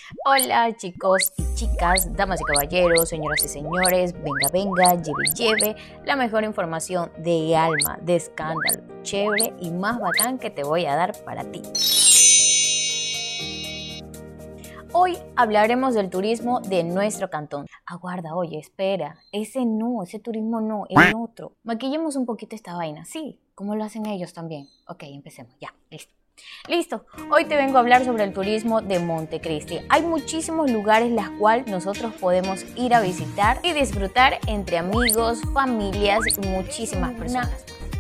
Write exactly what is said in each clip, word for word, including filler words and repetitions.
Hola chicos y chicas, damas y caballeros, señoras y señores, venga, venga, lleve, lleve, la mejor información de alma, de escándalo, chévere y más bacán que te voy a dar para ti. Hoy hablaremos del turismo de nuestro cantón. Aguarda, oye, espera, ese no, ese turismo no, el otro. Maquillemos un poquito esta vaina, sí, como lo hacen ellos también. Ok, empecemos, ya, listo. Listo, hoy te vengo a hablar sobre el turismo de Montecristi. Hay muchísimos lugares los cuales nosotros podemos ir a visitar y disfrutar entre amigos, familias y muchísimas personas.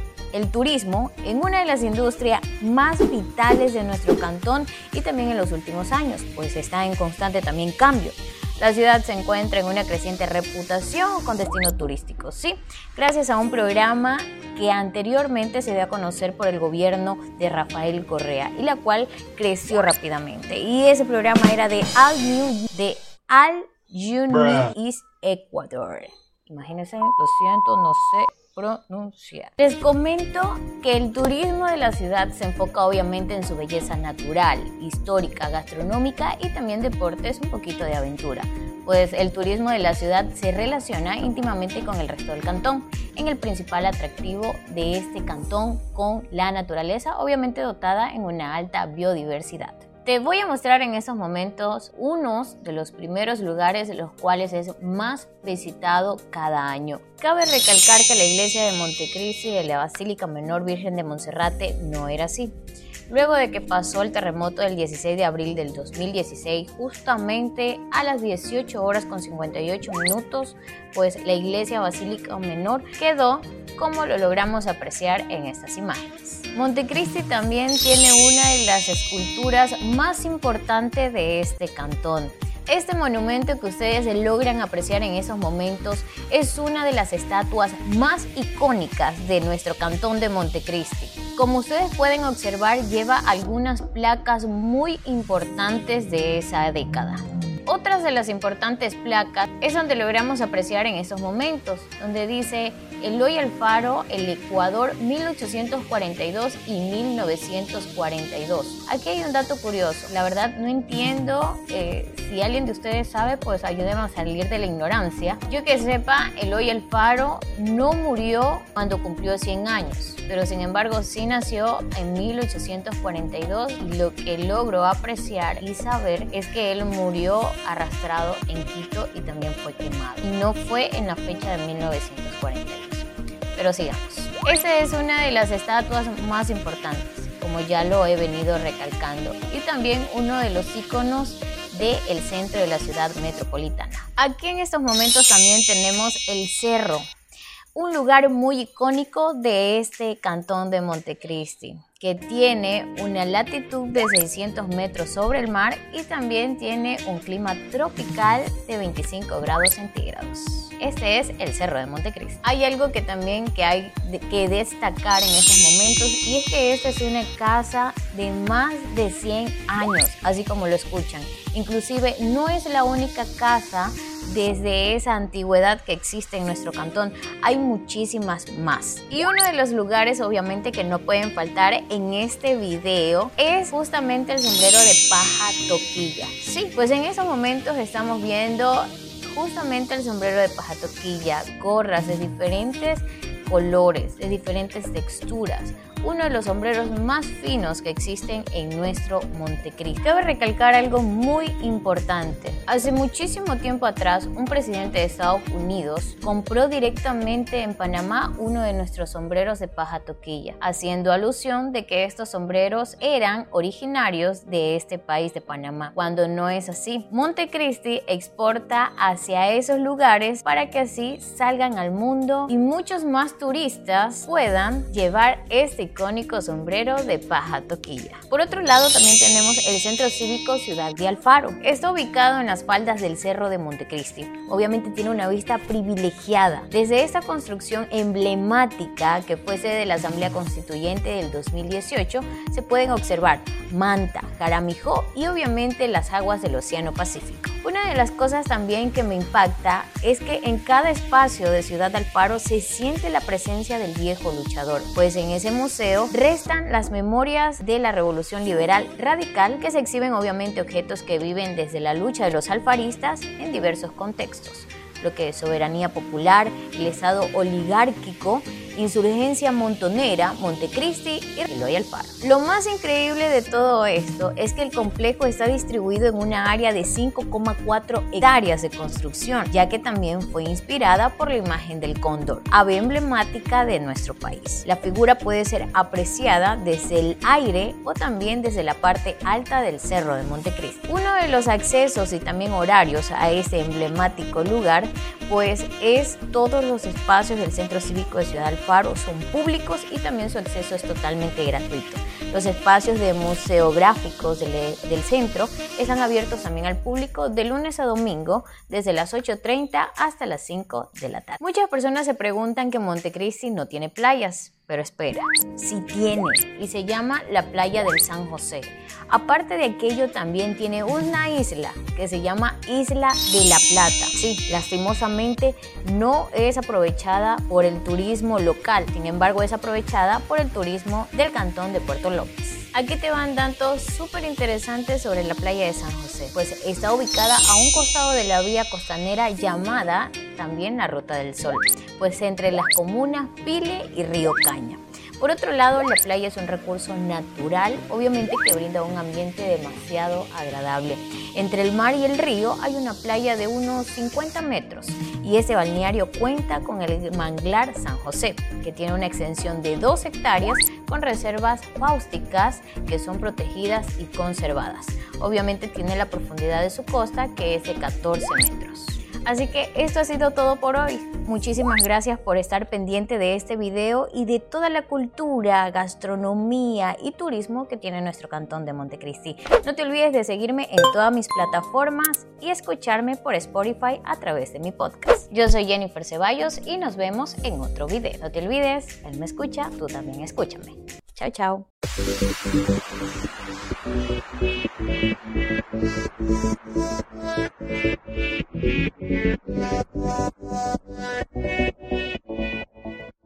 El turismo en una de las industrias más vitales de nuestro cantón y también en los últimos años, pues está en constante también cambio. La ciudad se encuentra en una creciente reputación con destinos turísticos, ¿sí? Gracias a un programa que anteriormente se dio a conocer por el gobierno de Rafael Correa y la cual creció rápidamente. Y ese programa era de All New, de All You Need Is Ecuador. Imagínense, lo siento, no sé pronunciar. Les comento que el turismo de la ciudad se enfoca obviamente en su belleza natural, histórica, gastronómica y también deportes, un poquito de aventura. Pues el turismo de la ciudad se relaciona íntimamente con el resto del cantón, en el principal atractivo de este cantón con la naturaleza, obviamente dotada en una alta biodiversidad. Te voy a mostrar en estos momentos unos de los primeros lugares los cuales es más visitado cada año. Cabe recalcar que la iglesia de Montecristi de la Basílica Menor Virgen de Monserrate no era así. Luego de que pasó el terremoto del dieciséis de abril del dos mil dieciséis, justamente a las dieciocho horas con cincuenta y ocho minutos, pues la iglesia Basílica Menor quedó como lo logramos apreciar en estas imágenes. Montecristi también tiene una de las esculturas más importantes de este cantón. Este monumento que ustedes logran apreciar en esos momentos es una de las estatuas más icónicas de nuestro cantón de Montecristi. Como ustedes pueden observar, lleva algunas placas muy importantes de esa década. Otras de las importantes placas es donde logramos apreciar en estos momentos, donde dice Eloy Alfaro, el Ecuador mil ochocientos cuarenta y dos y mil novecientos cuarenta y dos. Aquí hay un dato curioso, la verdad no entiendo, eh, si alguien de ustedes sabe, pues ayúdenme a salir de la ignorancia. Yo que sepa, Eloy Alfaro no murió cuando cumplió cien años, pero sin embargo sí nació en mil ochocientos cuarenta y dos y lo que logro apreciar y saber es que él murió arrastrado en Quito y también fue quemado. Y no fue en la fecha de mil novecientos cuarenta y dos. Pero sigamos. Esa es una de las estatuas más importantes, como ya lo he venido recalcando, y también uno de los íconos del centro de la ciudad metropolitana. Aquí en estos momentos también tenemos el cerro, un lugar muy icónico de este cantón de Montecristi, que tiene una latitud de seiscientos metros sobre el mar y también tiene un clima tropical de veinticinco grados centígrados. Este es el Cerro de Montecristi. Hay algo que también que hay que destacar en estos momentos y es que esta es una casa de más de cien años, así como lo escuchan. Inclusive no es la única casa desde esa antigüedad que existe en nuestro cantón, hay muchísimas más. Y uno de los lugares obviamente que no pueden faltar en este video es justamente el sombrero de paja toquilla. Sí, pues en esos momentos estamos viendo justamente el sombrero de paja toquilla, gorras de diferentes colores, de diferentes texturas. Uno de los sombreros más finos que existen en nuestro Montecristi. Cabe recalcar algo muy importante. Hace muchísimo tiempo atrás, un presidente de Estados Unidos compró directamente en Panamá uno de nuestros sombreros de paja toquilla, haciendo alusión de que estos sombreros eran originarios de este país de Panamá, cuando no es así. Montecristi exporta hacia esos lugares para que así salgan al mundo y muchos más turistas puedan llevar este icónico sombrero de paja toquilla. Por otro lado, también tenemos el Centro Cívico Ciudad de Alfaro. Está ubicado en las faldas del Cerro de Montecristi. Obviamente tiene una vista privilegiada. Desde esta construcción emblemática que fue sede de la Asamblea Constituyente del dos mil dieciocho, se pueden observar Manta, Jaramijó y obviamente las aguas del Océano Pacífico. Una de las cosas también que me impacta es que en cada espacio de Ciudad Alfaro se siente la presencia del viejo luchador, pues en ese museo restan las memorias de la Revolución Liberal Radical, que se exhiben obviamente objetos que viven desde la lucha de los alfaristas en diversos contextos, lo que es soberanía popular, el estado oligárquico, insurgencia montonera, Montecristi y Eloy Alfaro. Lo más increíble de todo esto es que el complejo está distribuido en una área de cinco coma cuatro hectáreas de construcción, ya que también fue inspirada por la imagen del cóndor, ave emblemática de nuestro país. La figura puede ser apreciada desde el aire o también desde la parte alta del cerro de Montecristi. Uno de los accesos y también horarios a este emblemático lugar, pues es todos los espacios del Centro Cívico de Ciudad Alfaro son públicos y también su acceso es totalmente gratuito. Los espacios de museográficos del, del centro están abiertos también al público de lunes a domingo desde las ocho treinta hasta las cinco de la tarde. Muchas personas se preguntan que Montecristi no tiene playas, pero espera, sí tiene, y se llama la playa del San José. Aparte de aquello, también tiene una isla que se llama Isla de la Plata. Sí, lastimosamente no es aprovechada por el turismo local, sin embargo es aprovechada por el turismo del cantón de Puerto López. Aquí te van datos súper interesantes sobre la playa de San José, pues está ubicada a un costado de la vía costanera llamada también la Ruta del Sol, pues entre las comunas Pile y Río Caña. Por otro lado, la playa es un recurso natural, obviamente que brinda un ambiente demasiado agradable. Entre el mar y el río hay una playa de unos cincuenta metros y ese balneario cuenta con el manglar San José, que tiene una extensión de dos hectáreas con reservas fáusticas que son protegidas y conservadas. Obviamente tiene la profundidad de su costa, que es de catorce metros. Así que esto ha sido todo por hoy. Muchísimas gracias por estar pendiente de este video y de toda la cultura, gastronomía y turismo que tiene nuestro cantón de Montecristi. No te olvides de seguirme en todas mis plataformas y escucharme por Spotify a través de mi podcast. Yo soy Jennifer Ceballos y nos vemos en otro video. No te olvides, él me escucha, tú también escúchame. Chao, chao. Thank you.